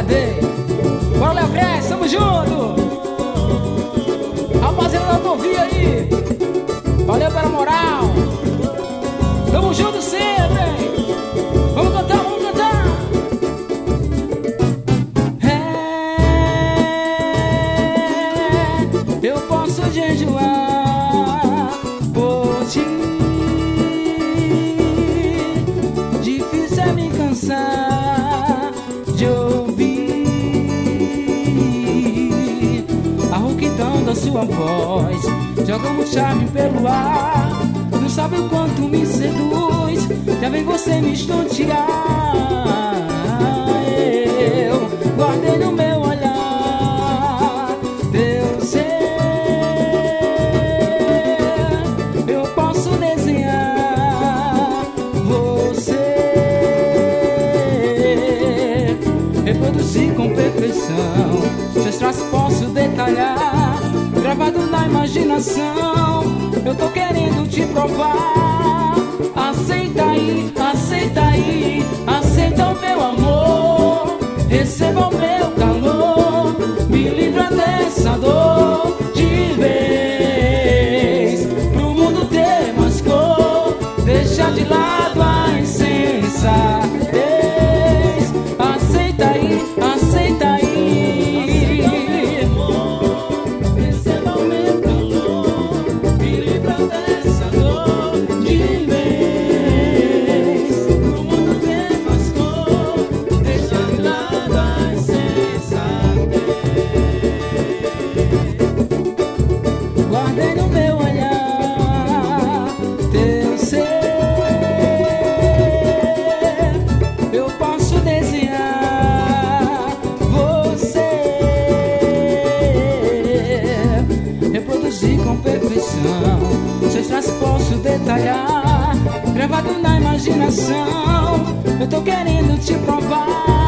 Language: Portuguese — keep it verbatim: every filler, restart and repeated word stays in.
Ei, bora Léo Cresce, tamo junto. Rapaziada da autovia aí, valeu pela moral. Tamo junto sempre, hein? Vamos cantar, vamos cantar. É, eu posso jejuar por ti. Difícil é me cansar de ouvir a rouquidão da sua voz. Joga um charme pelo ar, não sabe o quanto me seduz. Já vem você me estontear. Eu guardei no meu olhar teu ser. Eu posso desenhar você, reproduzir com perfeição. Seus traços posso detalhar, gravado na imaginação. Eu tô querendo te provar. Aceita aí, aceita aí, aceita o meu amor. Receba o meu calor, me livra dessa dor de vez. Pro mundo ter mais cor, deixa de lado a insensatez. Aceita aí, aceita aí. Receba o meu calor, me livra dessa dor de vez. Pro mundo ter mais cor, deixa de lado a insensatez. Guardei no meu olhar teu ser. Eu posso desenhar você, reproduzir com perfeição. Seus traços posso detalhar, gravado na imaginação. Eu tô querendo te provar.